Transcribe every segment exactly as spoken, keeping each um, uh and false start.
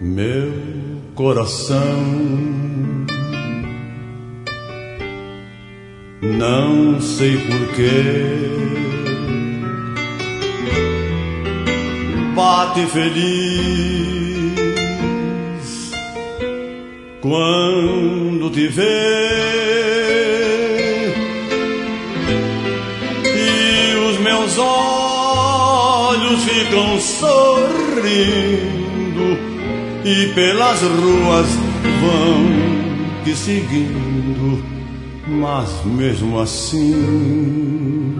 Meu coração não sei porquê bate feliz quando te vê, e os meus olhos ficam sorrindo e pelas ruas vão te seguindo, mas mesmo assim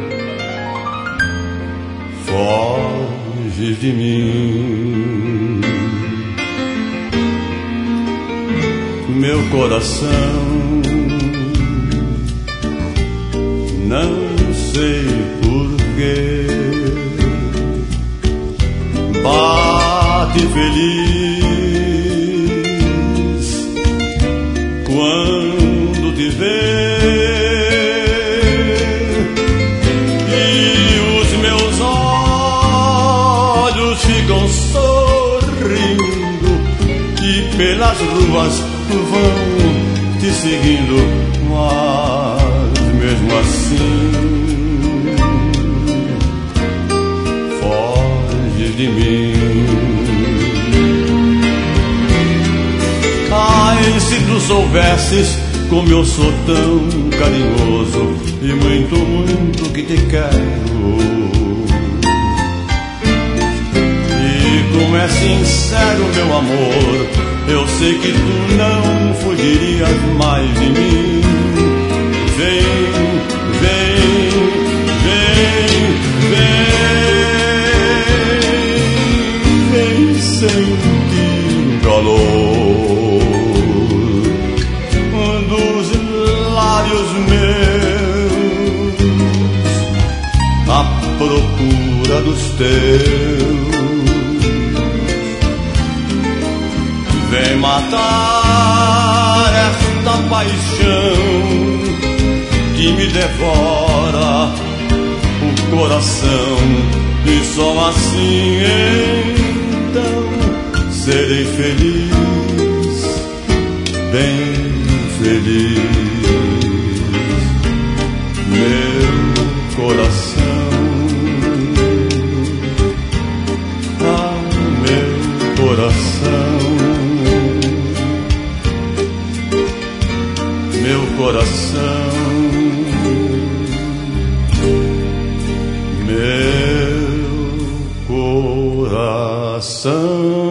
foges de mim. Meu coração não sei porquê bate feliz quando te vê, e os meus olhos ficam sorrindo e pelas ruas vão te seguindo, mas mesmo assim foge de mim. Ai, se tu soubesses como eu sou tão carinhoso e muito, muito que te quero, e como é sincero meu amor, eu sei que tu não fugirias mais de mim. Vem, vem, vem, vem, vem sentir o calor dos lábios meus à procura dos teus. Vem matar esta paixão que me devora o coração, e só assim então serei feliz, bem feliz. Meu coração, ah, meu coração, meu coração, meu coração.